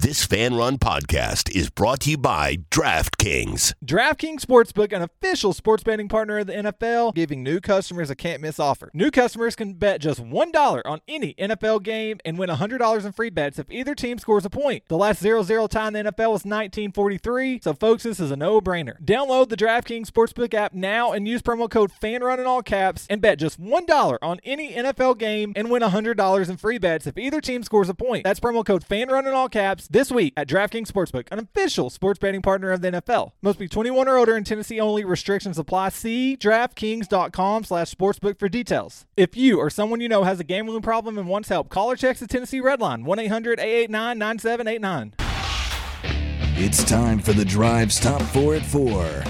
This Fan Run podcast is brought to you by DraftKings. DraftKings Sportsbook, an official sports betting partner of the NFL, giving new customers a can't-miss offer. New customers can bet just $1 on any NFL game and win $100 in free bets if either team scores a point. The last 0-0 tie in the NFL was 1943, so folks, this is a no-brainer. Download the DraftKings Sportsbook app now and use promo code FANRUN in all caps and bet just $1 on any NFL game and win $100 in free bets if either team scores a point. That's promo code FANRUN in all caps this week at DraftKings Sportsbook, an official sports betting partner of the NFL. Must be 21 or older in Tennessee only. Restrictions apply. See DraftKings.com/sportsbook for details. If you or someone you know has a gambling problem and wants help, call or text the Tennessee Red Line, 1-800-889-9789. It's time for the Drive's Top 4 at 4.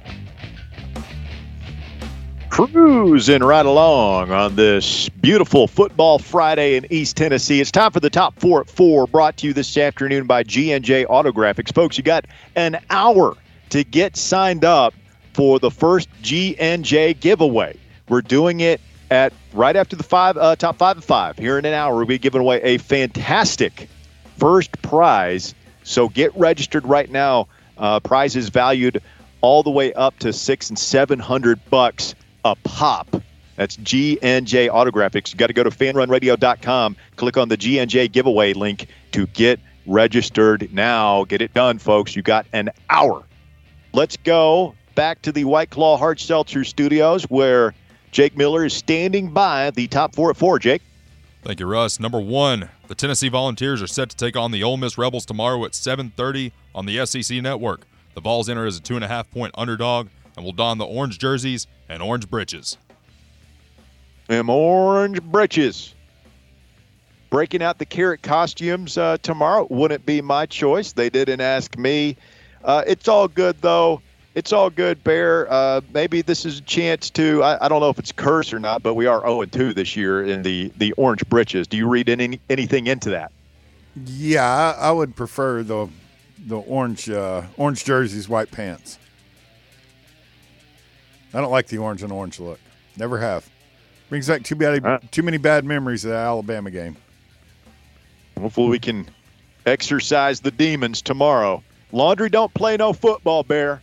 Cruising right along on this beautiful football Friday in East Tennessee. It's time for the Top 4 at 4, brought to you this afternoon by G&J Autographics. Folks, you got an hour to get signed up for the first G&J giveaway. We're doing it at right after the top 5 at 5. Here in an hour, we'll be giving away a fantastic first prize. So get registered right now. Prizes valued all the way up to $600 and $700 a pop. That's G&J Autographics. You got to go to fanrunradio.com, click on the G&J giveaway link to get registered now. Get it done, folks. You got an hour. Let's go back to the White Claw Hard Seltzer Studios where Jake Miller is standing by the Top 4 at 4. Jake? Thank you, Russ. Number 1, the Tennessee Volunteers are set to take on the Ole Miss Rebels tomorrow at 7:30 on the SEC Network. The Vols enter as a 2.5-point underdog and will don the orange jerseys and orange breeches. Them orange breeches. Breaking out the carrot costumes tomorrow wouldn't be my choice. They didn't ask me. It's all good, though. It's all good, Bear. Maybe this is a chance to, I don't know if it's curse or not, but we are 0-2 this year in the orange breeches. Do you read anything into that? Yeah, I would prefer the orange jerseys, white pants. I don't like the orange and orange look. Never have. Brings back too many bad memories of that Alabama game. Hopefully we can exercise the demons tomorrow. Laundry don't play no football, Bear.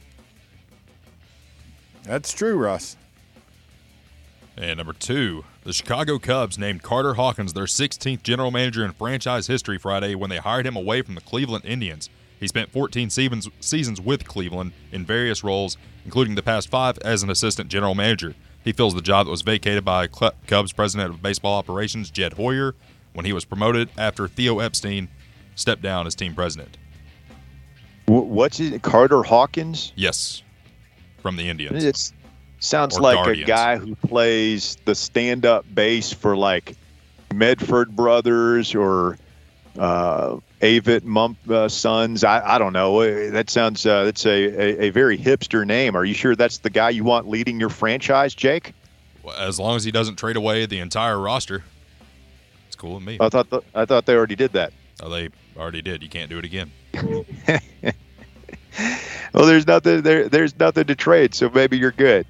That's true, Russ. And number 2, the Chicago Cubs named Carter Hawkins their 16th general manager in franchise history Friday when they hired him away from the Cleveland Indians. He spent 14 seasons with Cleveland in various roles, including the past 5 as an assistant general manager. He fills the job that was vacated by Cubs president of baseball operations, Jed Hoyer, when he was promoted after Theo Epstein stepped down as team president. What's it? Carter Hawkins? Yes, from the Indians. It sounds Or like Guardians. a guy who plays the stand-up bass for like Medford Brothers or Avett Sons. I don't know. That sounds that's a very hipster name. Are you sure that's the guy you want leading your franchise, Jake? Well, as long as he doesn't trade away the entire roster, it's cool with me. I thought they already did that. Oh, they already did. You can't do it again. Well, there's nothing there. There's nothing to trade, so maybe you're good.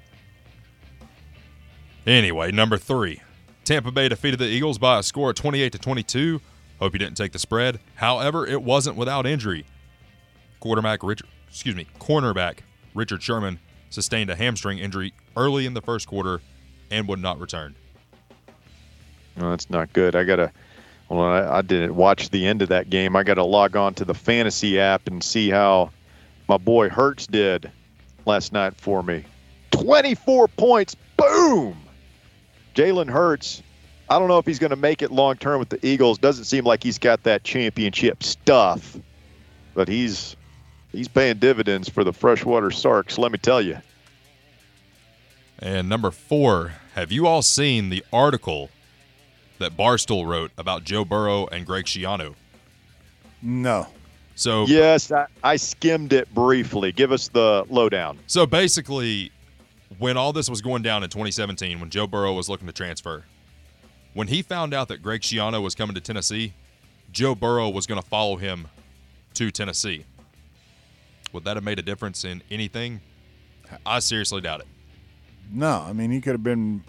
Anyway, number 3, Tampa Bay defeated the Eagles by a score of 28-22. Hope you didn't take the spread. However, it wasn't without injury. Cornerback Richard Sherman sustained a hamstring injury early in the first quarter and would not return. No, that's not good. I didn't watch the end of that game. I got to log on to the fantasy app and see how my boy Hurts did last night for me. 24 points. Boom! Jalen Hurts. I don't know if he's going to make it long-term with the Eagles. Doesn't seem like he's got that championship stuff. But he's paying dividends for the freshwater Sarks, let me tell you. And number 4, have you all seen the article that Barstool wrote about Joe Burrow and Greg Schiano? No. So yes, I skimmed it briefly. Give us the lowdown. So basically, when all this was going down in 2017, when Joe Burrow was looking to transfer, when he found out that Greg Schiano was coming to Tennessee, Joe Burrow was going to follow him to Tennessee. Would that have made a difference in anything? I seriously doubt it. No, I mean, he could have been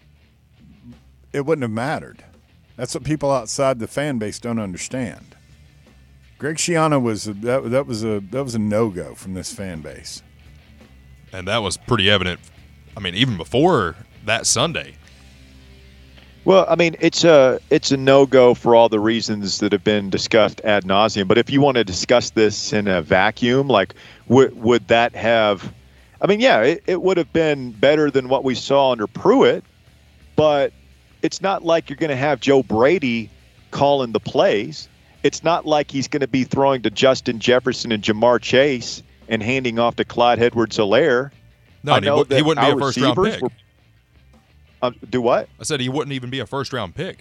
it wouldn't have mattered. That's what people outside the fan base don't understand. Greg Schiano was a no-go from this fan base. And that was pretty evident, even before that Sunday. Well, it's a no-go for all the reasons that have been discussed ad nauseum. But if you want to discuss this in a vacuum, like would that have – it would have been better than what we saw under Pruitt. But it's not like you're going to have Joe Brady calling the plays. It's not like he's going to be throwing to Justin Jefferson and Jamar Chase and handing off to Clyde Edwards-Helaire. No, he wouldn't be a first-round pick. Do what? I said he wouldn't even be a first-round pick.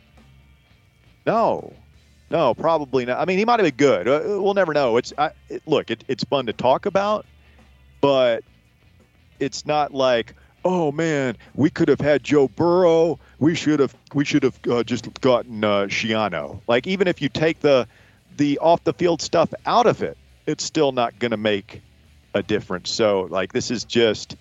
No, probably not. He might have been good. We'll never know. It's fun to talk about, but it's not like, oh man, we could have had Joe Burrow. We should have just gotten Schiano. Like, even if you take the off the field stuff out of it, it's still not going to make a difference. So, like, this is just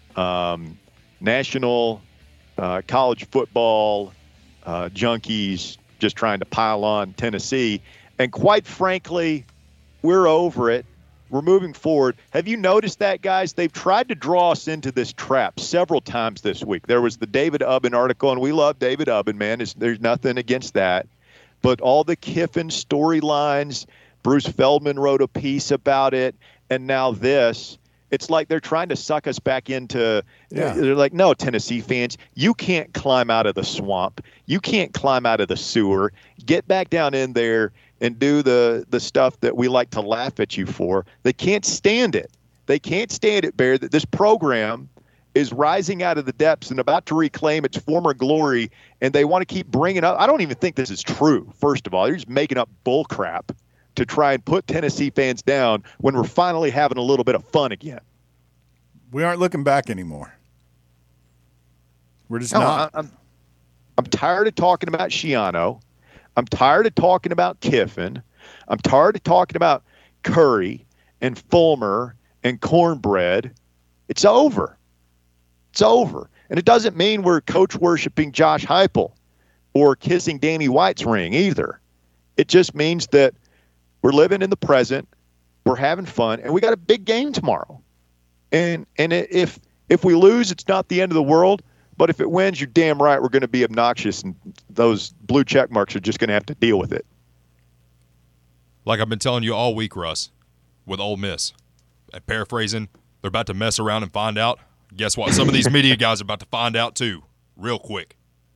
national college football junkies just trying to pile on Tennessee. And quite frankly, we're over it. We're moving forward. Have you noticed that, guys? They've tried to draw us into this trap several times this week. There was the David Ubben article, and we love David Ubben, man. There's nothing against that. But all the Kiffin storylines, Bruce Feldman wrote a piece about it, and now this. It's like they're trying to suck us back into They're like, no, Tennessee fans, you can't climb out of the swamp. You can't climb out of the sewer. Get back down in there and do the stuff that we like to laugh at you for. They can't stand it. They can't stand it, Bear, that this program is rising out of the depths and about to reclaim its former glory, and they want to keep bringing up. I don't even think this is true, first of all. They're just making up bull crap to try and put Tennessee fans down when we're finally having a little bit of fun again. We aren't looking back anymore. We're just not. I'm tired of talking about Schiano. I'm tired of talking about Kiffin. I'm tired of talking about Curry and Fulmer and Cornbread. It's over. It's over. And it doesn't mean we're coach worshiping Josh Heupel or kissing Danny White's ring either. It just means that we're living in the present, we're having fun, and we got a big game tomorrow. And if we lose, it's not the end of the world. But if it wins, you're damn right we're going to be obnoxious, and those blue check marks are just going to have to deal with it. Like I've been telling you all week, Russ, with Ole Miss. And paraphrasing, they're about to mess around and find out. Guess what? Some of these media guys are about to find out too, real quick.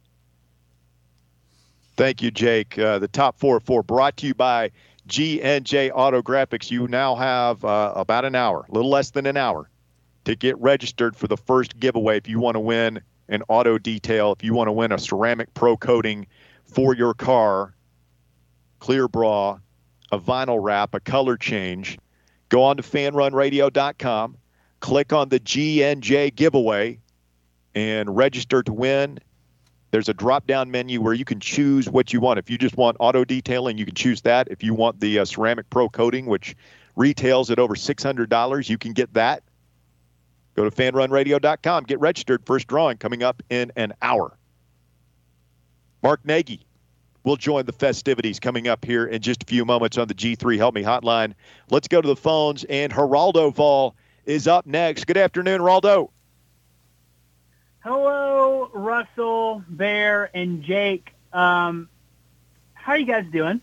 Thank you, Jake. The Top 4 at 4 brought to you by G&J Auto Graphics. You now have about an hour, a little less than an hour, to get registered for the first giveaway if you want to win an auto detail, if you want to win a ceramic pro coating for your car, clear bra, a vinyl wrap, a color change. Go on to fanrunradio.com, click on the G&J giveaway, and register to win. There's a drop-down menu where you can choose what you want. If you just want auto detailing, you can choose that. If you want the ceramic pro coating, which retails at over $600, you can get that. Go to fanrunradio.com. Get registered. First drawing coming up in an hour. Mark Nagy will join the festivities coming up here in just a few moments on the G3 Help Me Hotline. Let's go to the phones, and Geraldo Vol is up next. Good afternoon, Geraldo. Hello, Russell, Bear, and Jake. How are you guys doing?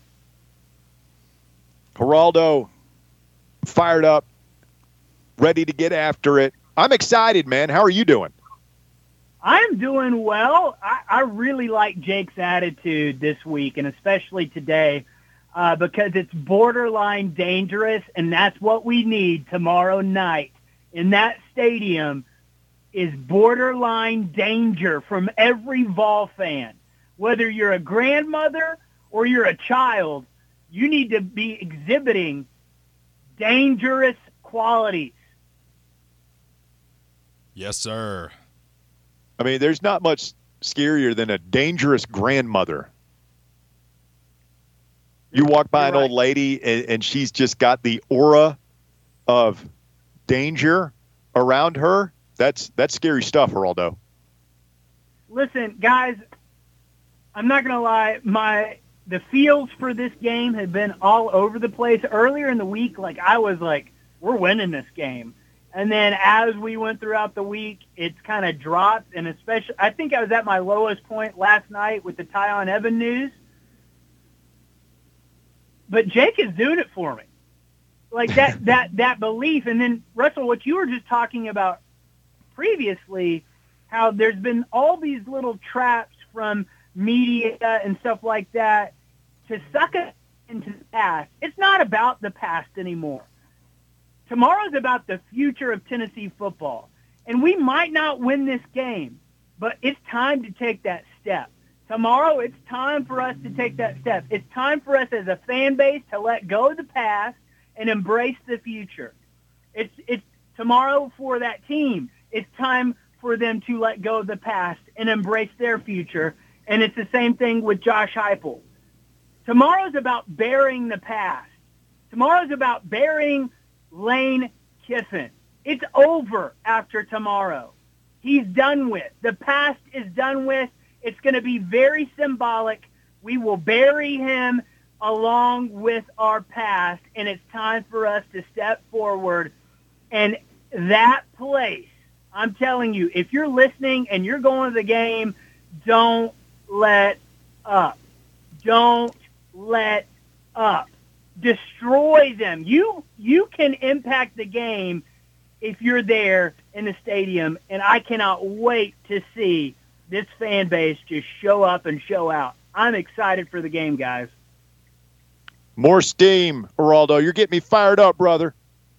Geraldo, fired up, ready to get after it. I'm excited, man. How are you doing? I'm doing well. I really like Jake's attitude this week, and especially today, because it's borderline dangerous, and that's what we need tomorrow night. In that stadium is borderline danger from every Vol fan. Whether you're a grandmother or you're a child, you need to be exhibiting dangerous qualities. Yes, sir. I mean, there's not much scarier than a dangerous grandmother. You walk by an old lady, and she's just got the aura of danger around her. That's scary stuff, Geraldo. Listen, guys, I'm not going to lie. My the feels for this game have been all over the place. Earlier in the week, I was like, we're winning this game. And then as we went throughout the week, it's kind of dropped. And especially, I think I was at my lowest point last night with the Tyon Evans news. But Jake is doing it for me. That belief. And then, Russell, what you were just talking about previously, how there's been all these little traps from media and stuff like that to suck us into the past. It's not about the past anymore. Tomorrow's about the future of Tennessee football. And we might not win this game, but it's time to take that step. Tomorrow, it's time for us to take that step. It's time for us as a fan base to let go of the past and embrace the future. It's tomorrow for that team. It's time for them to let go of the past and embrace their future. And it's the same thing with Josh Heupel. Tomorrow's about burying the past. Tomorrow's about burying Lane Kiffin. It's over after tomorrow. He's done with. The past is done with. It's going to be very symbolic. We will bury him along with our past, and it's time for us to step forward. And that place, I'm telling you, if you're listening and you're going to the game, don't let up. Don't let up. Destroy them. You can impact the game if you're there in the stadium, and I cannot wait to see this fan base just show up and show out. I'm excited for the game, guys. More steam, Geraldo. You're getting me fired up, brother.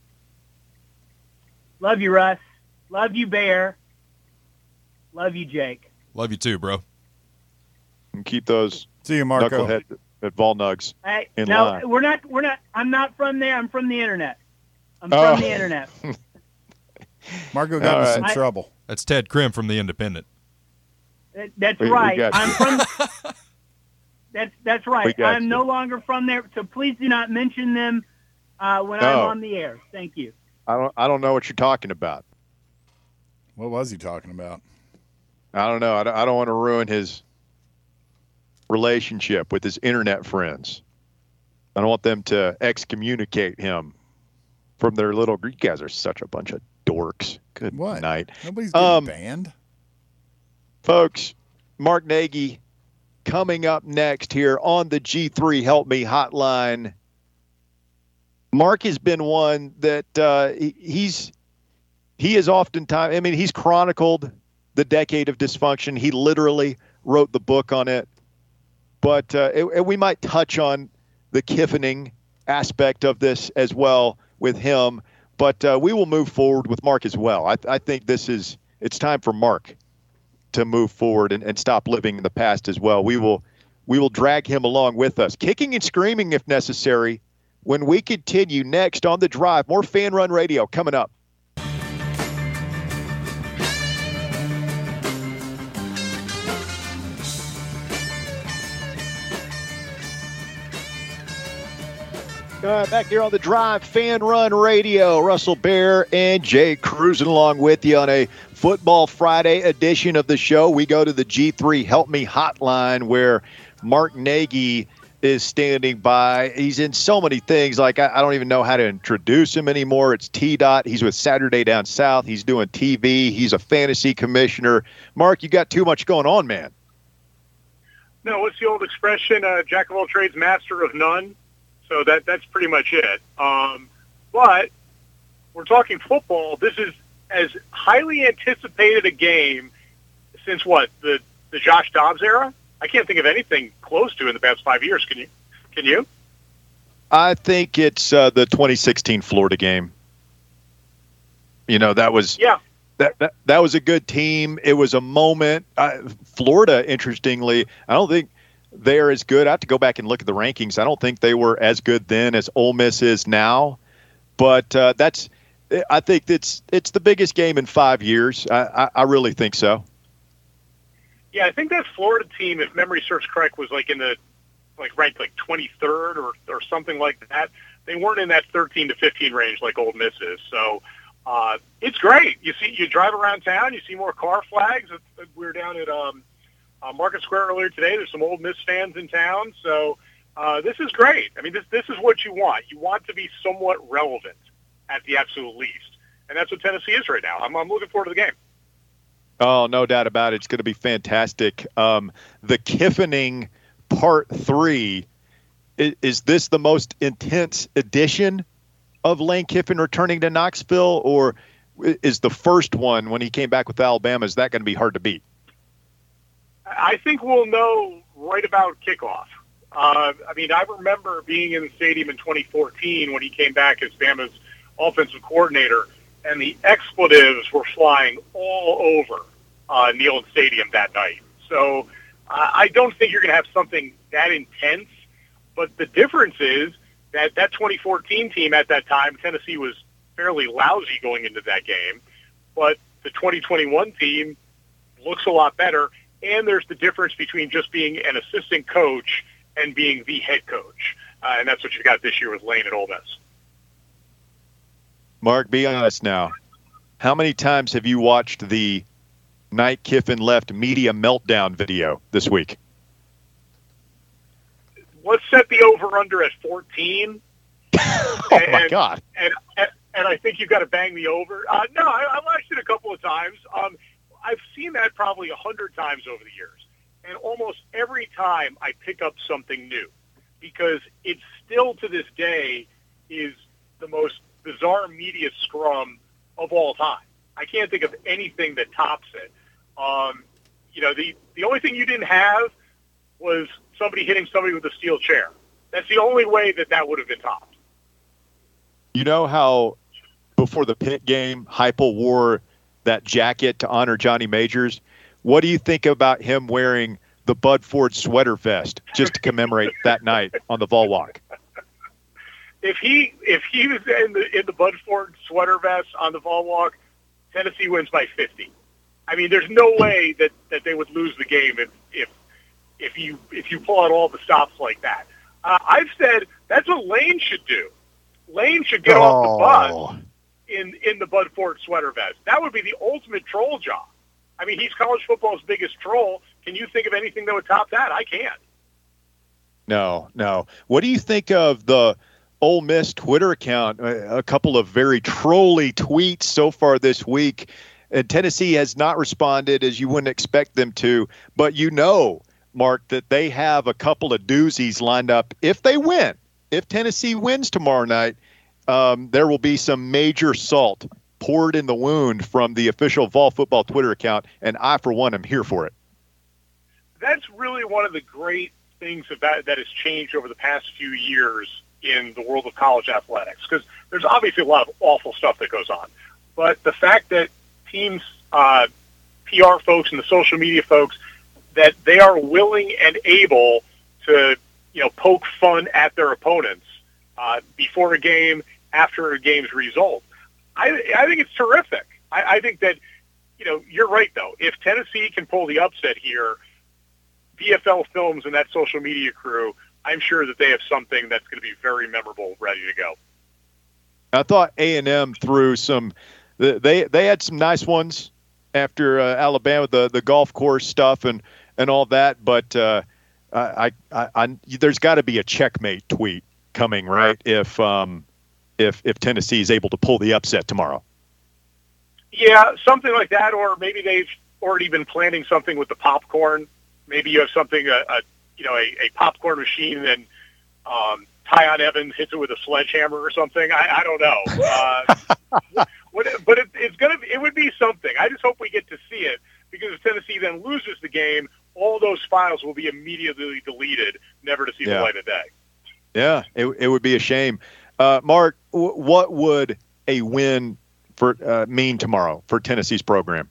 Love you, Russ. Love you, Bear. Love you, Jake. Love you too, bro. And keep those See you, Marco. knucklehead at Volnugs in no, line. we're not. I'm not from there. I'm from the internet. I'm Oh. from the internet. Marco got in All some right. trouble. That's Ted Krim from The Independent. That's We right. got I'm you. from. That's right. We got I'm you. no longer from there, so please do not mention them when No. I'm on the air. Thank you. I don't know what you're talking about. What was he talking about? I don't know. I don't want to ruin his relationship with his internet friends. I don't want them to excommunicate him from their little group. You guys are such a bunch of dorks. Good What? night. Nobody's getting banned. Folks, Mark Nagy coming up next here on the G3 Help Me hotline. Mark has been one that he is oftentimes, I mean, he's chronicled the decade of dysfunction. He literally wrote the book on it. But we might touch on the Kiffining aspect of this as well with him. But we will move forward with Mark as well. I think it's time for Mark to move forward and stop living in the past as well. We will drag him along with us, kicking and screaming if necessary, when we continue next on The Drive. More Fan Run Radio coming up. Back here on The Drive, Fan Run Radio. Russell Bear and Jay cruising along with you on a Football Friday edition of the show. We go to the G3 Help Me hotline where Mark Nagy is standing by. He's in so many things. Like, I don't even know how to introduce him anymore. It's T-Dot. He's with Saturday Down South. He's doing TV. He's a fantasy commissioner. Mark, you got too much going on, man. No, what's the old expression? Jack of all trades, master of none. So that's pretty much it. But we're talking football. This is as highly anticipated a game since what, the Josh Dobbs era? I can't think of anything close to in the past 5 years. Can you? I think it's the 2016 Florida game. You know, that was that was a good team. It was a moment. Florida, interestingly, I don't think they're as good. I have to go back and look at the rankings. I don't think they were as good then as Ole Miss is now. But I think it's the biggest game in 5 years. I really think so. Yeah, I think that Florida team, if memory serves correct, was ranked 23rd or something like that. They weren't in that 13 to 15 range like Ole Miss is. So it's great. You drive around town, you see more car flags. We were down at Market Square earlier today. There's some Ole Miss fans in town, so this is great. I mean, this is what you want. You want to be somewhat relevant at the absolute least, and that's what Tennessee is right now. I'm looking forward to the game. Oh, no doubt about it. It's going to be fantastic. The Kiffining Part 3, is this the most intense edition of Lane Kiffin returning to Knoxville, or is the first one when he came back with Alabama, is that going to be hard to beat? I think we'll know right about kickoff. I mean, I remember being in the stadium in 2014 when he came back as Bama's offensive coordinator, and the expletives were flying all over Neyland Stadium that night. So I don't think you're going to have something that intense, but the difference is that 2014 team at that time, Tennessee was fairly lousy going into that game, but the 2021 team looks a lot better, and there's the difference between just being an assistant coach and being the head coach, and that's what you got this year with Lane at Ole Miss. Mark, be honest now. How many times have you watched the Night Kiffin left media meltdown video this week? Let's set the over-under at 14. My God. And I think you've got to bang the over. No, I watched it a couple of times. I've seen that probably 100 times over the years. And almost every time I pick up something new because it still to this day is the most bizarre media scrum of all time. I can't think of anything that tops it. The only thing you didn't have was somebody hitting somebody with a steel chair. That's the only way that would have been topped. You know how before the Pitt game, Heupel wore that jacket to honor Johnny Majors? What do you think about him wearing the Bud Ford sweater vest just to commemorate that night on the Vol Walk? If he was in the Bud Ford sweater vest on the Vol Walk, Tennessee wins by 50. I mean, there's no way that they would lose the game if you pull out all the stops like that. I've said that's what Lane should do. Lane should get off the bus in the Bud Ford sweater vest. That would be the ultimate troll job. I mean, he's college football's biggest troll. Can you think of anything that would top that? I can't. No. What do you think of the Ole Miss Twitter account? A couple of very trolly tweets so far this week. And Tennessee has not responded as you wouldn't expect them to. But you know, Mark, that they have a couple of doozies lined up. If they win, if Tennessee wins tomorrow night, there will be some major salt poured in the wound from the official Vol Football Twitter account. And I, for one, am here for it. That's really one of the great things that has changed over the past few years in the world of college athletics, because there's obviously a lot of awful stuff that goes on. But the fact that teams, PR folks and the social media folks, that they are willing and able to, poke fun at their opponents before a game, after a game's result. I think it's terrific. I think that, you're right, though. If Tennessee can pull the upset here, VFL Films and that social media crew, I'm sure that they have something that's going to be very memorable ready to go. I thought A&M threw some – they had some nice ones after Alabama, the golf course stuff and all that, but there's got to be a checkmate tweet coming, right, if Tennessee is able to pull the upset tomorrow. Yeah, something like that, or maybe they've already been planning something with the popcorn. Maybe you have something, a popcorn machine, and Tyon Evans hits it with a sledgehammer or something. I don't know. But it would be something. I just hope we get to see it, because if Tennessee then loses the game, all those files will be immediately deleted, never to see the light of day. Yeah, it would be a shame. Mark, what would a win mean tomorrow for Tennessee's program?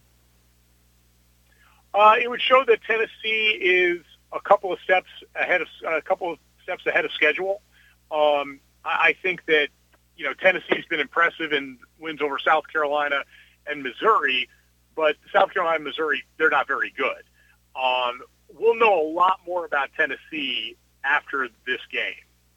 It would show that Tennessee is a couple of steps ahead of schedule. I think that Tennessee's been impressive in wins over South Carolina and Missouri, but South Carolina and Missouri, they're not very good. We'll know a lot more about Tennessee after this game.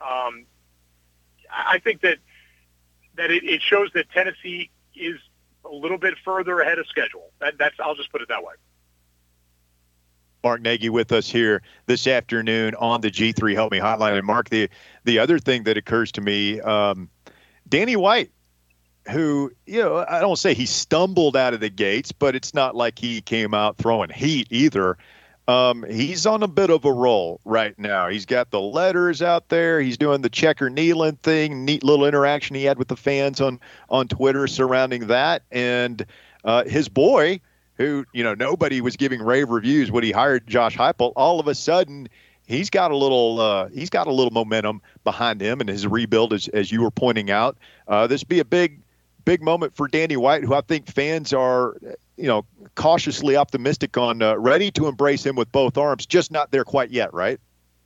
I think that it shows that Tennessee is a little bit further ahead of schedule. I'll just put it that way. Mark Nagy with us here this afternoon on the G3 Help Me Hotline. And Mark, the other thing that occurs to me, Danny White, who, I don't say he stumbled out of the gates, but it's not like he came out throwing heat either. He's on a bit of a roll right now. He's got the letters out there. He's doing the Checker Nealon thing, neat little interaction he had with the fans on Twitter surrounding that. And his boy, who, nobody was giving rave reviews when he hired Josh Heupel, all of a sudden he's got a little momentum behind him and his rebuild, as you were pointing out. This would be a big moment for Danny White, who I think fans are, cautiously optimistic on, ready to embrace him with both arms, just not there quite yet, right?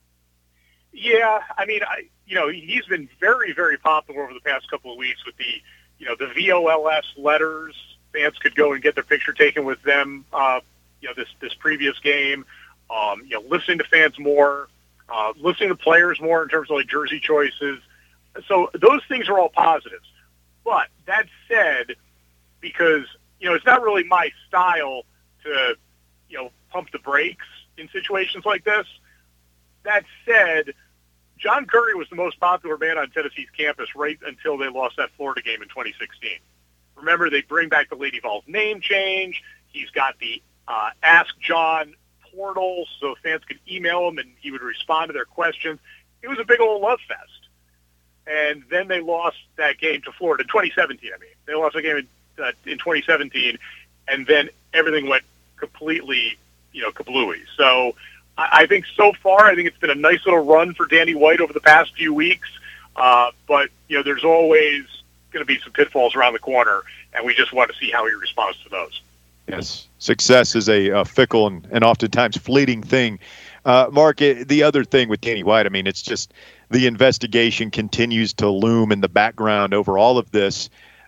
Yeah, I mean, he's been very, very popular over the past couple of weeks with the VOLS letters. Fans could go and get their picture taken with them, this previous game. Listening to fans more, listening to players more in terms of like jersey choices. So those things are all positives. But that said, because, it's not really my style to, pump the brakes in situations like this. That said, John Curry was the most popular man on Tennessee's campus right until they lost that Florida game in 2016. Remember, they bring back the Lady Vols name change. He's got the Ask John portal so fans could email him and he would respond to their questions. It was a big old love fest. And then they lost that game to Florida in 2017. They lost the game in 2017, and then everything went completely, kablooey. So I think so far, it's been a nice little run for Danny White over the past few weeks. But there's always going to be some pitfalls around the corner, and we just want to see how he responds to those. Yes, success is a fickle and oftentimes fleeting thing. Mark, the other thing with Danny White, it's just the investigation continues to loom in the background over all of this.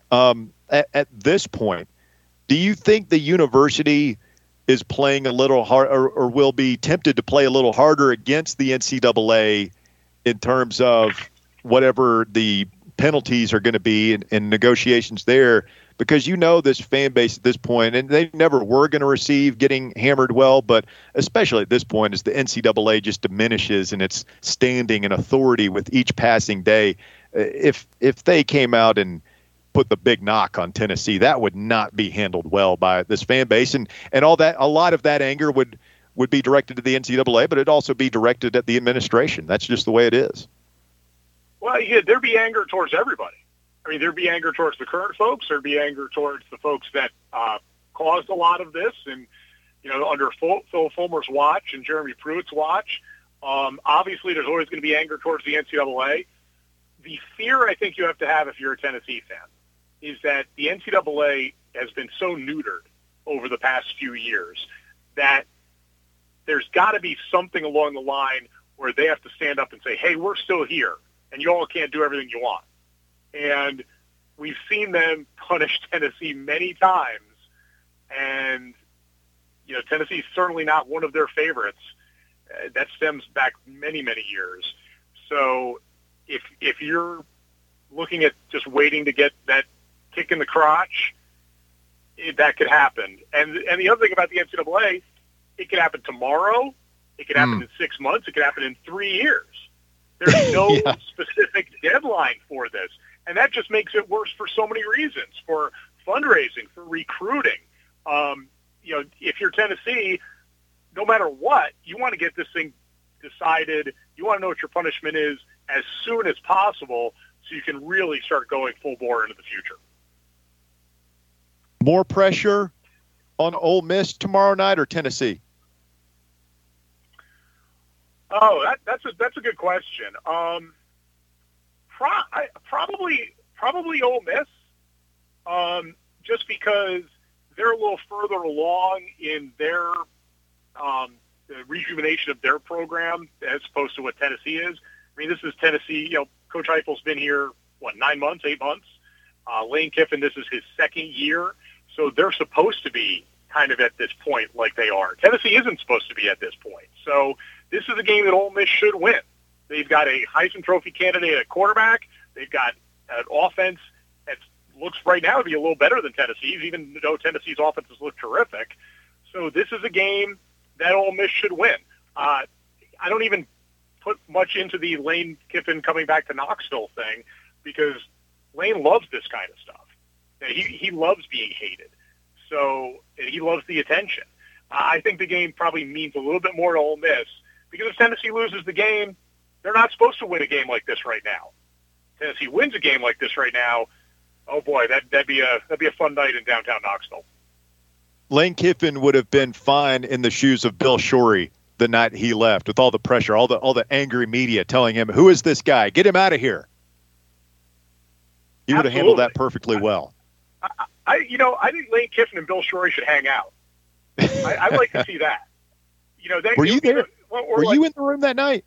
At this point, do you think the university is playing a little hard or will be tempted to play a little harder against the NCAA in terms of whatever the penalties are going to be in negotiations there? Because this fan base at this point, and they never were going to receive getting hammered well, but especially at this point as the NCAA just diminishes in its standing and authority with each passing day, if they came out and put the big knock on Tennessee, that would not be handled well by this fan base. And all that, a lot of that anger would be directed to the NCAA, but it'd also be directed at the administration. That's just the way it is. Well, there'd be anger towards everybody. There'd be anger towards the current folks. There'd be anger towards the folks that caused a lot of this. And, under Phil Fulmer's watch and Jeremy Pruitt's watch, obviously there's always going to be anger towards the NCAA. The fear I think you have to have if you're a Tennessee fan is that the NCAA has been so neutered over the past few years that there's got to be something along the line where they have to stand up and say, hey, we're still here, and you all can't do everything you want. And we've seen them punish Tennessee many times, and Tennessee's certainly not one of their favorites. That stems back many, many years. So if you're looking at just waiting to get that kick in the crotch, that could happen. And the other thing about the NCAA, it could happen tomorrow. It could happen in 6 months. It could happen in 3 years. There's no specific deadline for this. And that just makes it worse for so many reasons, for fundraising, for recruiting. If you're Tennessee, no matter what, you want to get this thing decided. You want to know what your punishment is as soon as possible so you can really start going full bore into the future. More pressure on Ole Miss tomorrow night or Tennessee? Oh, that's a good question. Probably Ole Miss, just because they're a little further along in their the rejuvenation of their program as opposed to what Tennessee is. This is Tennessee. Coach Heupel's been here 9 months, 8 months. Lane Kiffin, this is his second year, so they're supposed to be kind of at this point like they are. Tennessee isn't supposed to be at this point, so this is a game that Ole Miss should win. They've got a Heisman Trophy candidate at quarterback. They've got an offense that looks right now to be a little better than Tennessee's, even though Tennessee's offenses look terrific. So this is a game that Ole Miss should win. I don't even put much into the Lane Kiffin coming back to Knoxville thing because Lane loves this kind of stuff. He loves being hated. So he loves the attention. I think the game probably means a little bit more to Ole Miss because if Tennessee loses the game, they're not supposed to win a game like this right now. Tennessee wins a game like this right now, oh boy, that'd be a fun night in downtown Knoxville. Lane Kiffin would have been fine in the shoes of Bill Shorey the night he left, with all the pressure, all the angry media telling him, "Who is this guy? Get him out of here." He would have handled that perfectly well. I think Lane Kiffin and Bill Shorey should hang out. I'd like to see that. Were you there? Were you in the room that night?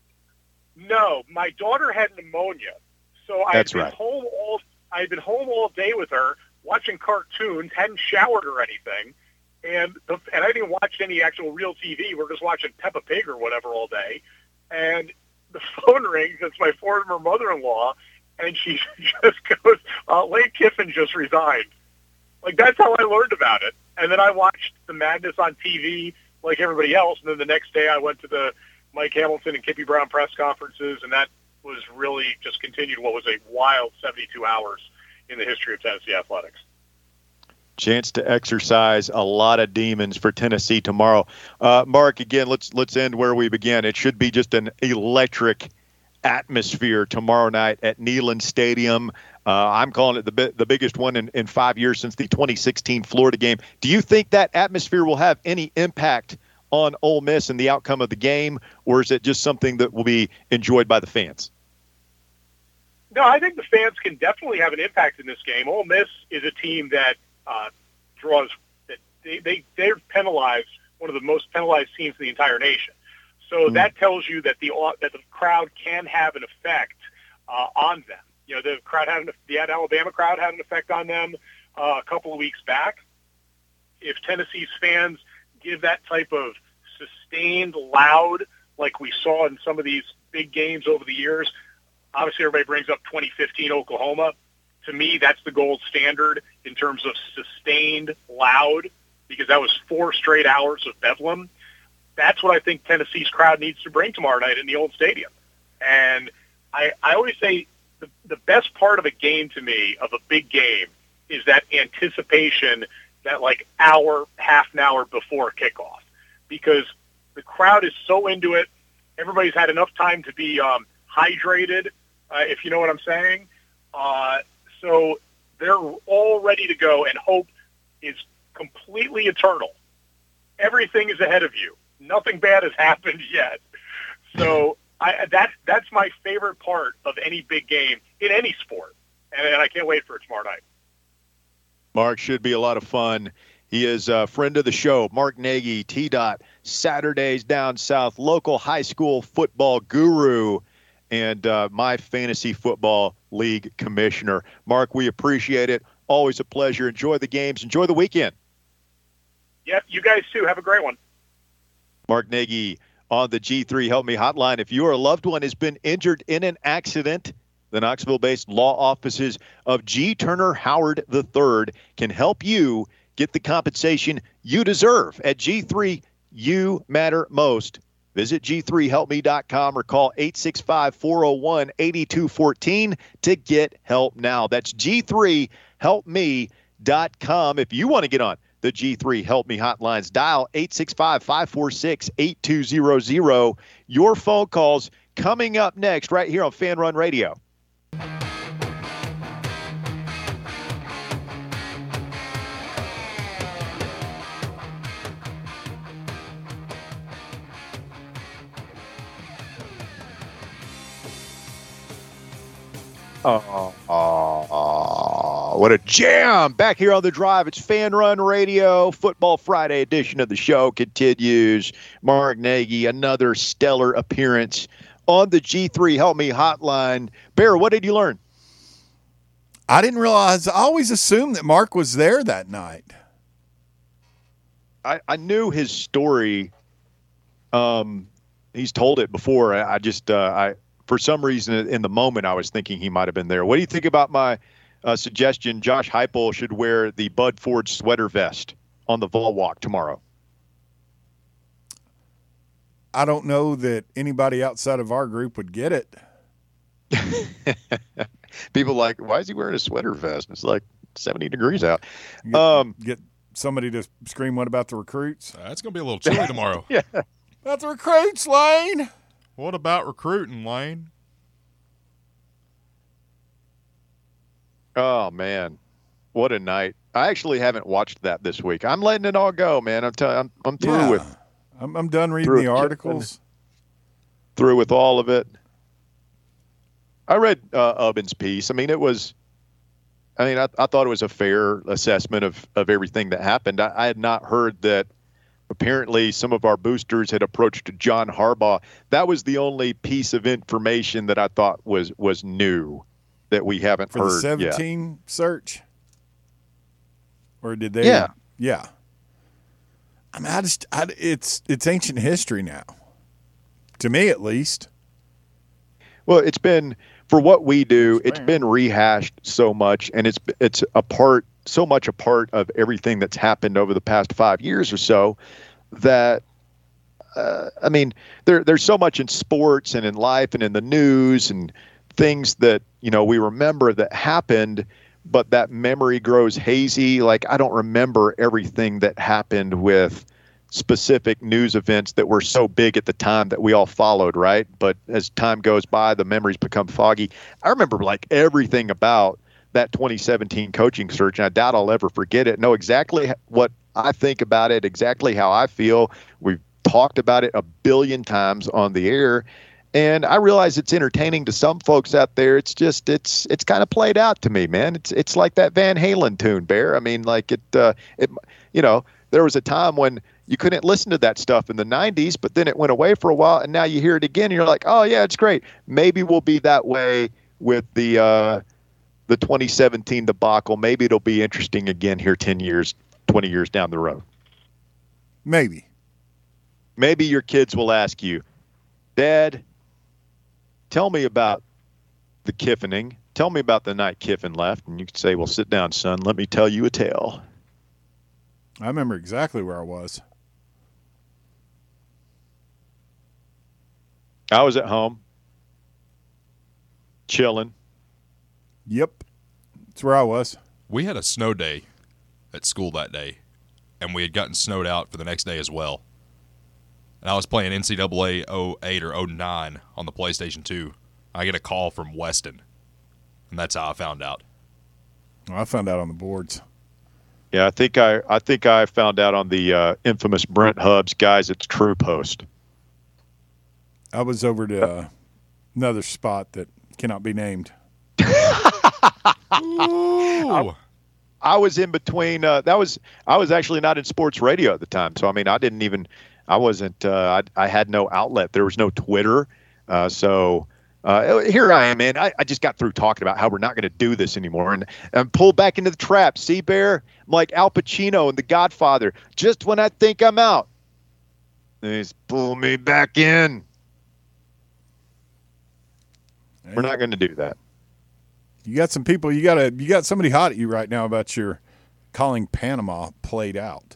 No, my daughter had pneumonia, so I had been home all day with her, watching cartoons, hadn't showered or anything, and I didn't watch any actual real TV. We're just watching Peppa Pig or whatever all day, and the phone rings. It's my former mother-in-law, and she just goes, "Lane Kiffin just resigned." Like, that's how I learned about it. And then I watched the madness on TV like everybody else, and then the next day I went to the Mike Hamilton and Kippy Brown press conferences, and that was really just continued what was a wild 72 hours in the history of Tennessee athletics. Chance to exercise a lot of demons for Tennessee tomorrow. Mark, again, let's end where we began. It should be just an electric atmosphere tomorrow night at Neyland Stadium. I'm calling it the biggest one in 5 years since the 2016 Florida game. Do you think that atmosphere will have any impact on Ole Miss and the outcome of the game, or is it just something that will be enjoyed by the fans? No, I think the fans can definitely have an impact in this game. Ole Miss is a team that draws that they're penalized, one of the most penalized teams in the entire nation. So that tells you that the crowd can have an effect on them. The Alabama crowd had an effect on them a couple of weeks back. If Tennessee's fans give that type of sustained, loud, like we saw in some of these big games over the years, obviously everybody brings up 2015 Oklahoma. To me, that's the gold standard in terms of sustained, loud, because that was 4 straight hours of bedlam. That's what I think Tennessee's crowd needs to bring tomorrow night in the old stadium. And I always say the best part of a game to me, of a big game, is that anticipation, that half an hour before kickoff, because the crowd is so into it. Everybody's had enough time to be hydrated, if you know what I'm saying. So they're all ready to go, and hope is completely eternal. Everything is ahead of you. Nothing bad has happened yet. So that's my favorite part of any big game in any sport, and I can't wait for it tomorrow night. Mark, should be a lot of fun. He is a friend of the show, Mark Nagy, T-Dot, Saturdays Down South, local high school football guru, and my fantasy football league commissioner. Mark, we appreciate it. Always a pleasure. Enjoy the games. Enjoy the weekend. Yep, you guys too. Have a great one. Mark Nagy on the G3 Help Me hotline. If your loved one has been injured in an accident, the Knoxville-based law offices of G. Turner Howard III can help you get the compensation you deserve. At G3, you matter most. Visit g3helpme.com or call 865-401-8214 to get help now. That's g3helpme.com. If you want to get on the G3 Help Me hotlines, dial 865-546-8200. Your phone calls coming up next right here on Fan Run Radio. What a jam! Back here on The Drive, it's Fan Run Radio. Football Friday edition of the show continues. Mark Nagy, another stellar appearance on the G3 Help Me hotline. Bear, what did you learn? I didn't realize. I always assumed that Mark was there that night. I knew his story. He's told it before. I for some reason, in the moment, I was thinking he might have been there. What do you think about my suggestion Josh Heupel should wear the Bud Ford sweater vest on the Vol Walk tomorrow? I don't know that anybody outside of our group would get it. People like, why is he wearing a sweater vest? It's like 70 degrees out. Get somebody to scream, what about the recruits? That's going to be a little chilly tomorrow. Yeah. About the recruits, Lane. What about recruiting, Lane? Oh, man. What a night. I actually haven't watched that this week. I'm letting it all go, man. I'm through with I'm done reading the articles. Through with all of it. I read Ubben's piece. I mean, I thought it was a fair assessment of everything that happened. I had not heard that apparently some of our boosters had approached John Harbaugh. That was the only piece of information that I thought was new that we haven't heard for the 17 yet. Search. Or did they? Yeah. Yeah. I mean, it's ancient history now. To me, at least. Well, it's been, for what we do, it's been rehashed so much, and it's so much a part of everything that's happened over the past 5 years or so that, I mean, there's so much in sports and in life and in the news and things that, we remember that happened, but that memory grows hazy. Like, I don't remember everything that happened with specific news events that were so big at the time that we all followed, right? But as time goes by, the memories become foggy. I remember like everything about that 2017 coaching search, and I doubt I'll ever forget it. Know exactly what I think about it, exactly how I feel. We've talked about it a billion times on the air, and I realize it's entertaining to some folks out there. It's just it's kind of played out to me, man. It's like that Van Halen tune, Bear. I mean, like there was a time when you couldn't listen to that stuff in the 90s, but then it went away for a while, and now you hear it again, and you're like, oh, yeah, it's great. Maybe we'll be that way with the 2017 debacle. Maybe it'll be interesting again here 10 years, 20 years down the road. Maybe. Maybe your kids will ask you, Dad, tell me about the Kiffining. Tell me about the night Kiffin left. And you can say, well, sit down, son. Let me tell you a tale. I remember exactly where I was. I was at home, chilling. Yep. That's where I was. We had a snow day at school that day, and we had gotten snowed out for the next day as well. And I was playing NCAA 08 or 09 on the PlayStation 2. I get a call from Weston, and that's how I found out. Well, I found out on the boards. Yeah, I think I found out on the infamous Brent Hubbs guys. It's True Post. I was over to another spot that cannot be named. Ooh. I was in between. I was actually not in sports radio at the time, so I mean, I had no outlet. There was no Twitter, so here I am, man. I just got through talking about how we're not going to do this anymore, and I'm pulled back into the trap. See, Bear, I'm like Al Pacino in The Godfather. Just when I think I'm out, they just pull me back in. We're not going to do that. You got some people. You got somebody hot at you right now about your calling Panama played out.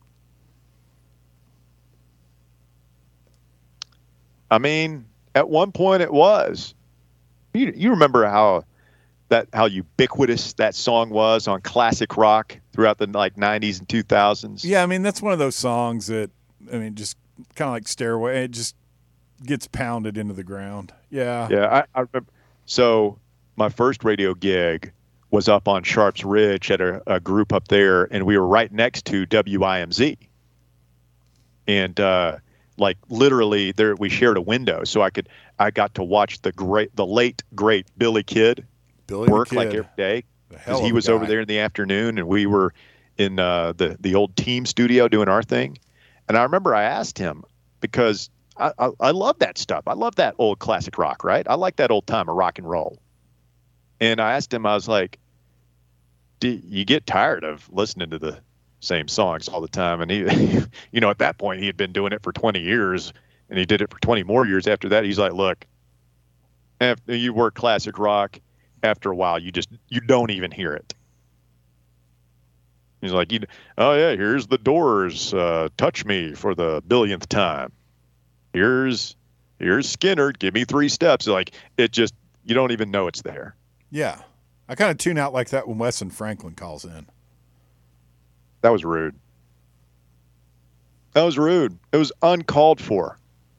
I mean, at one point it was. You remember how ubiquitous that song was on classic rock throughout the 90s and 2000s. Yeah, I mean that's one of those songs that just kind of like Stairway. It just gets pounded into the ground. Yeah. Yeah, I remember. So my first radio gig was up on Sharps Ridge at a group up there, and we were right next to WIMZ. And literally there, we shared a window, so I got to watch the late great Billy Kidd work like every day, because he was over there in the afternoon, and we were in the old team studio doing our thing. And I remember I asked him, because I love that stuff. I love that old classic rock, right? I like that old time of rock and roll. And I asked him, I was like, do you get tired of listening to the same songs all the time? And he, at that point he had been doing it for 20 years, and he did it for 20 more years after that. He's like, look, after you work classic rock, after a while, you don't even hear it. He's like, oh yeah, here's the Doors, Touch Me for the billionth time. here's Skinner. Give me 3 steps. Like it just you don't even know it's there. Yeah. I kind of tune out like that when Wesson Franklin calls in. That was rude. That was rude. It was uncalled for.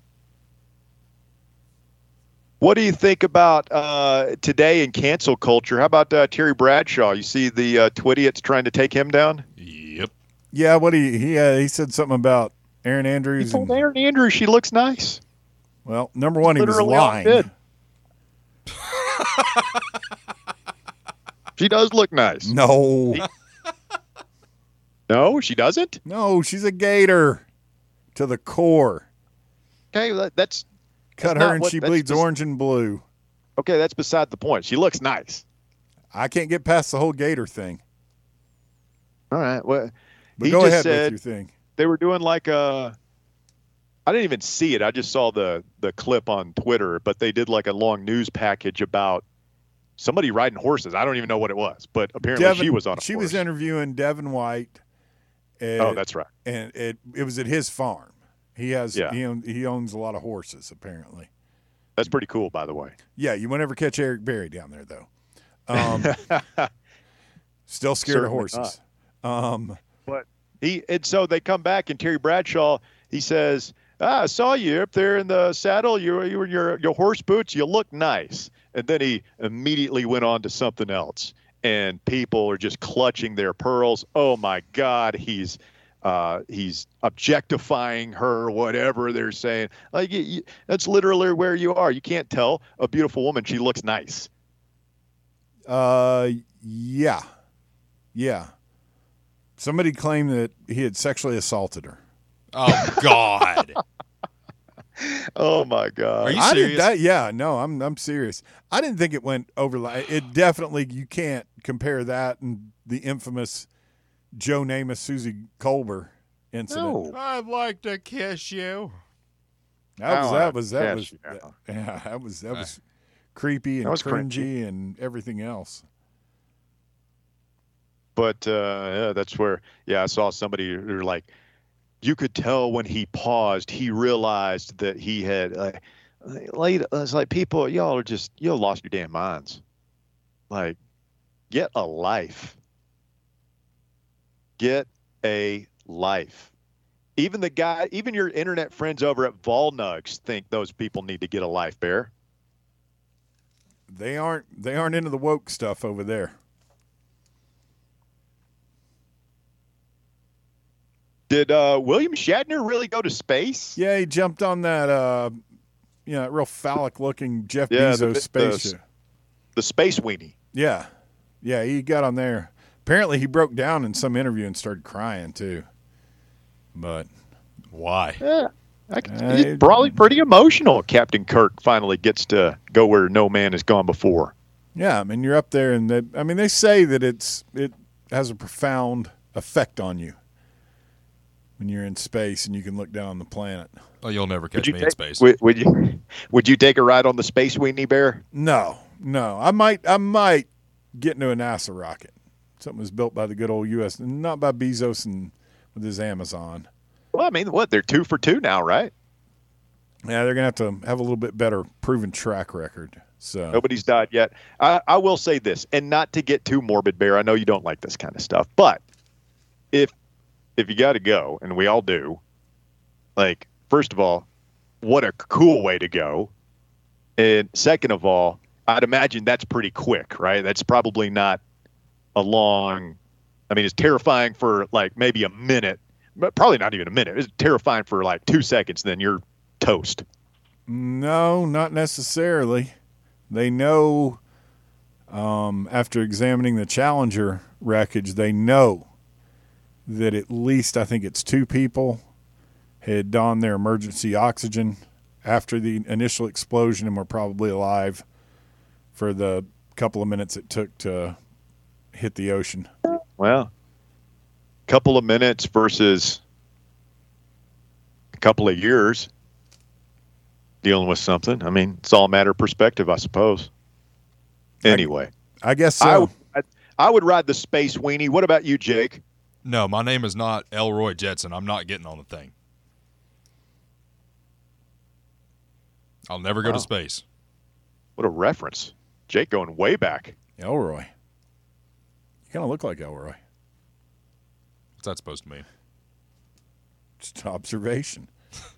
What do you think about today in cancel culture? How about Terry Bradshaw? You see the Twidiots trying to take him down? Yep. Yeah, what he said something about Aaron Andrews. He told Aaron Andrews she looks nice. Well, number one, he was Literally lying. She does look nice. No. No, she doesn't? No, she's a Gator to the core. Okay, that's Cut her and she bleeds orange and blue. Okay, that's beside the point. She looks nice. I can't get past the whole Gator thing. All right. Well, but go ahead with your thing. They were doing like I didn't even see it. I just saw the clip on Twitter, but they did like a long news package about somebody riding horses. I don't even know what it was, but apparently she was on a horse. She was interviewing Devin White. Oh, that's right. And it was at his farm. He has he owns a lot of horses apparently. That's pretty cool, by the way. Yeah, you won't ever catch Eric Berry down there though. Still scared of horses. But so they come back and Terry Bradshaw, he says, I saw you up there in the saddle. You were in your horse boots. You look nice. And then he immediately went on to something else. And people are just clutching their pearls. Oh my God, he's objectifying her, whatever they're saying. Like that's literally where you are. You can't tell a beautiful woman she looks nice. Yeah. Somebody claimed that he had sexually assaulted her. Oh God. Oh my God. Are you serious? I'm serious. I didn't think it went over. It definitely, you can't compare that and the infamous Joe Namath, Susie Colbert incident. No. I'd like to kiss you. That was creepy and cringy and everything else. But that's where I saw somebody who like, you could tell when he paused, he realized that he had it's like people, y'all lost your damn minds. Like, get a life. Get a life. Even your internet friends over at Volnugs think those people need to get a life, Bear. They aren't into the woke stuff over there. Did William Shatner really go to space? Yeah, he jumped on that that real phallic-looking Jeff Bezos spaceship. The space weenie. Yeah, he got on there. Apparently, he broke down in some interview and started crying too. But why? Yeah, he's probably pretty emotional. Captain Kirk finally gets to go where no man has gone before. Yeah, I mean, you're up there, and they say that it has a profound effect on you when you're in space and you can look down on the planet. Oh, you'll never catch me in space. Would you take a ride on the space weenie, Bear? No. I might get into a NASA rocket. Something was built by the good old U.S., not by Bezos and with his Amazon. Well, I mean, they're 2 for 2 now, right? Yeah, they're going to have a little bit better proven track record. So nobody's died yet. I will say this, and not to get too morbid, Bear. I know you don't like this kind of stuff, but if you got to go, and we all do, like, first of all, what a cool way to go. And second of all, I'd imagine that's pretty quick, right? That's probably not a long, I mean, it's terrifying for like maybe a minute, but probably not even a minute. It's terrifying for like 2 seconds, then you're toast. No, not necessarily. They know, after examining the Challenger wreckage, they know that at least I think it's 2 people had donned their emergency oxygen after the initial explosion and were probably alive for the couple of minutes it took to hit the ocean. Well, a couple of minutes versus a couple of years dealing with something. I mean, it's all a matter of perspective, I suppose. Anyway. I guess so. I would ride the space weenie. What about you, Jake? No, my name is not Elroy Jetson. I'm not getting on the thing. I'll never go to space. What a reference. Jake going way back. Elroy. You kind of look like Elroy. What's that supposed to mean? Just an observation.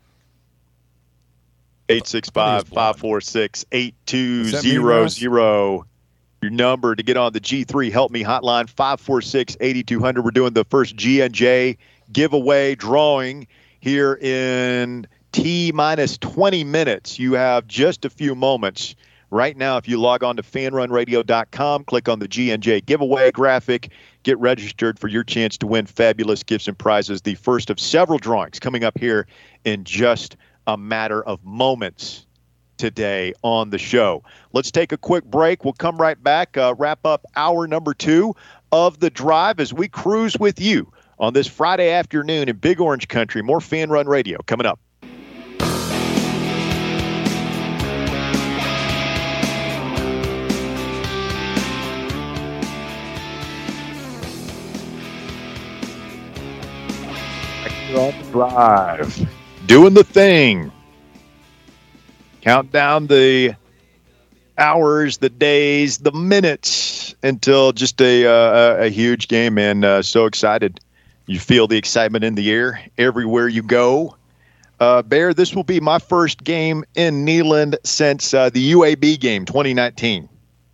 865-546-8200. Your number to get on the G3 Help Me hotline, 546-8200. We're doing the first G&J giveaway drawing here in T-minus 20 minutes. You have just a few moments. Right now, if you log on to fanrunradio.com, click on the G&J giveaway graphic, get registered for your chance to win fabulous gifts and prizes. The first of several drawings coming up here in just a matter of moments today on the show. Let's take a quick break. We'll come right back, wrap up hour number 2 of The Drive as we cruise with you on this Friday afternoon in Big Orange Country. More Fan Run Radio coming up. On the Drive, doing the thing. Count down the hours, the days, the minutes until just a huge game, man. So excited. You feel the excitement in the air everywhere you go. Bear, this will be my first game in Neyland since the UAB game 2019.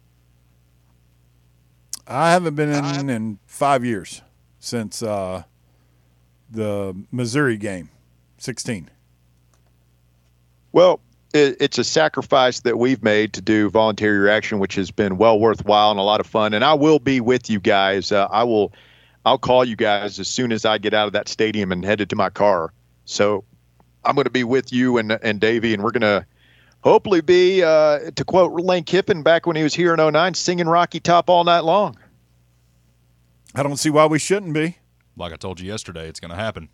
I haven't been in 5 years since the Missouri game, 16. Well, it's a sacrifice that we've made to do voluntary reaction, which has been well worthwhile and a lot of fun. And I will be with you guys. I'll call you guys as soon as I get out of that stadium and headed to my car. So I'm going to be with you and Davey, and we're going to hopefully be, to quote Lane Kiffin back when he was here in 2009, singing Rocky Top all night long. I don't see why we shouldn't be. Like I told you yesterday, it's going to happen.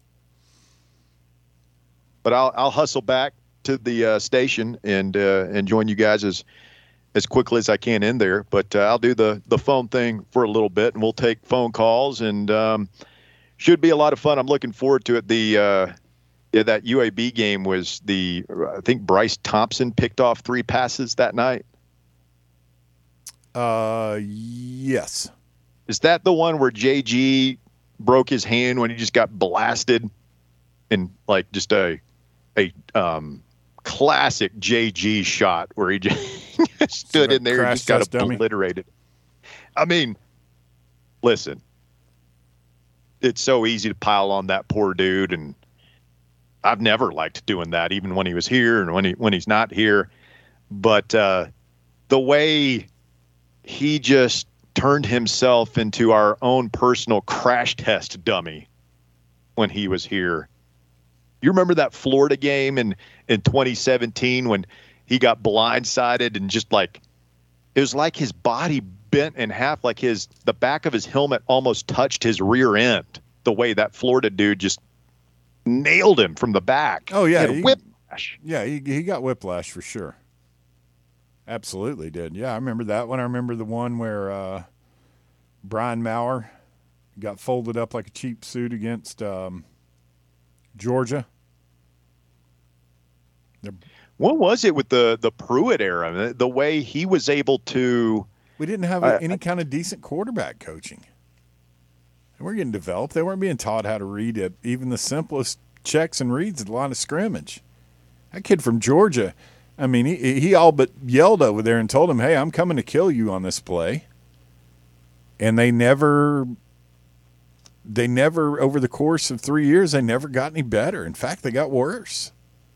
But I'll hustle back to the station and join you guys as quickly as I can in there. But I'll do the phone thing for a little bit, and we'll take phone calls, and should be a lot of fun. I'm looking forward to it. That UAB game was I think Bryce Thompson picked off 3 passes that night. Yes. Is that the one where JG broke his hand when he just got blasted in like just a classic JG shot where he just stood in there and just got obliterated? I mean, listen, it's so easy to pile on that poor dude, and I've never liked doing that, even when he was here and when he's not here. But the way he just turned himself into our own personal crash test dummy when he was here. You remember that Florida game in 2017 when he got blindsided and just like, it was like his body bent in half, like the back of his helmet almost touched his rear end, the way that Florida dude just nailed him from the back. Oh, yeah. Whiplash. Yeah, he got whiplash for sure. Absolutely did. Yeah, I remember that one. I remember the one where Brian Maurer got folded up like a cheap suit against Georgia. What was it with the Pruitt era? The way he was able to... We didn't have any kind of decent quarterback coaching. They weren't getting developed. They weren't being taught how to read even the simplest checks and reads at the line of scrimmage. That kid from Georgia, I mean, he all but yelled over there and told him, hey, I'm coming to kill you on this play. And they never, over the course of 3 years, they never got any better. In fact, they got worse.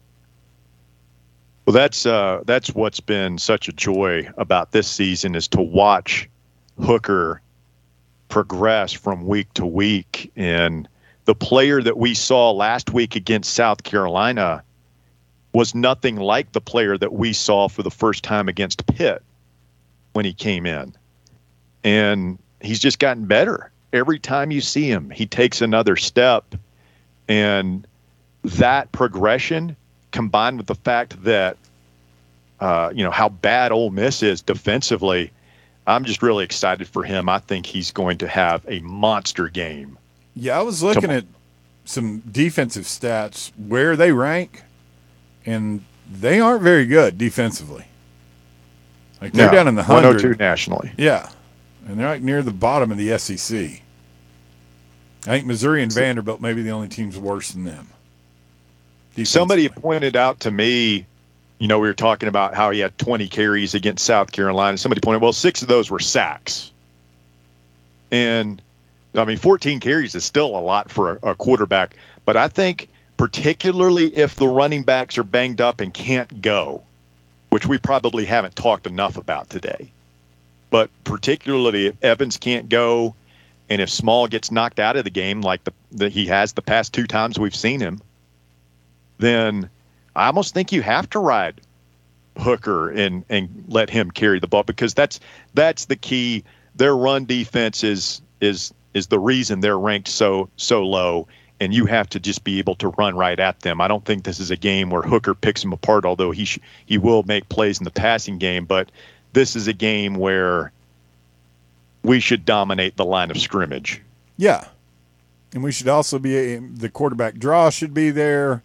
Well, that's what's been such a joy about this season, is to watch Hooker progress from week to week. And the player that we saw last week against South Carolina was nothing like the player that we saw for the first time against Pitt when he came in. And he's just gotten better. Every time you see him, he takes another step. And that progression, combined with the fact that, how bad Ole Miss is defensively, I'm just really excited for him. I think he's going to have a monster game. Yeah, I was looking at some defensive stats, where they rank, and they aren't very good defensively. Like they're down in the 100. 102 nationally. Yeah, and they're like near the bottom of the SEC. I think Missouri and Vanderbilt may be the only teams worse than them. Somebody pointed out to me, we were talking about how he had 20 carries against South Carolina. Somebody pointed, well, 6 of those were sacks. And, 14 carries is still a lot for a quarterback. But I think particularly if the running backs are banged up and can't go, which we probably haven't talked enough about today, but particularly if Evans can't go and if Small gets knocked out of the game like he has the past 2 times we've seen him, then I almost think you have to ride Hooker and let him carry the ball, because that's the key. Their run defense is the reason they're ranked so low, and you have to just be able to run right at them. I don't think this is a game where Hooker picks them apart, although he will make plays in the passing game, but this is a game where we should dominate the line of scrimmage. Yeah. And we should also the quarterback draw should be there.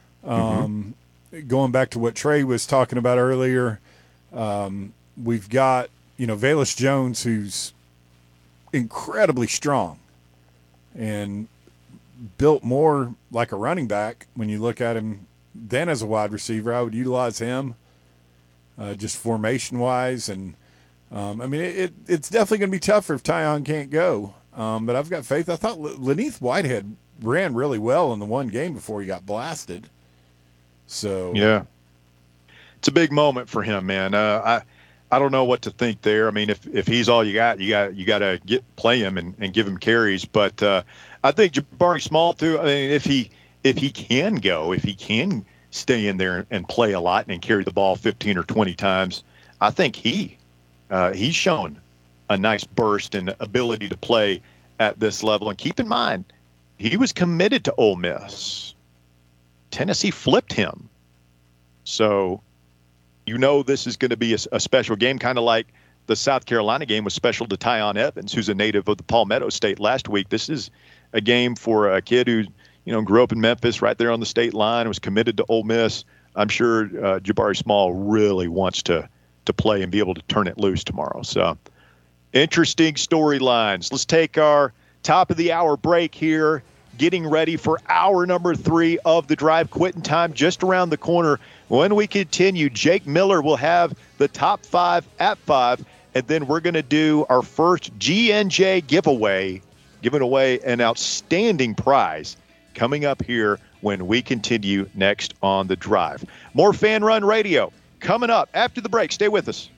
Going back to what Trey was talking about earlier, we've got, Velus Jones, who's incredibly strong and built more like a running back when you look at him than as a wide receiver. I would utilize him just formation-wise. And, it's definitely going to be tougher if Tyon can't go. But I've got faith. I thought Laneith Whitehead ran really well in the one game before he got blasted. So yeah, it's a big moment for him, man. I don't know what to think there. If he's all you got to play him and give him carries. But I think Jabari Small too. If he can go, if he can stay in there and play a lot and carry the ball 15 or 20 times, I think he's shown a nice burst and ability to play at this level. And keep in mind, he was committed to Ole Miss. Tennessee flipped him. So, this is going to be a special game, kind of like the South Carolina game was special to Tyon Evans, who's a native of the Palmetto State last week. This is a game for a kid who, grew up in Memphis right there on the state line, was committed to Ole Miss. I'm sure Jabari Small really wants to play and be able to turn it loose tomorrow. So, interesting storylines. Let's take our top of the hour break here. Getting ready for hour number 3 of the drive. Quitting time just around the corner. When we continue, Jake Miller will have the top 5 at 5, and then we're going to do our first GNJ giveaway, giving away an outstanding prize coming up here when we continue next on the drive. More Fan Run Radio coming up after the break. Stay with us.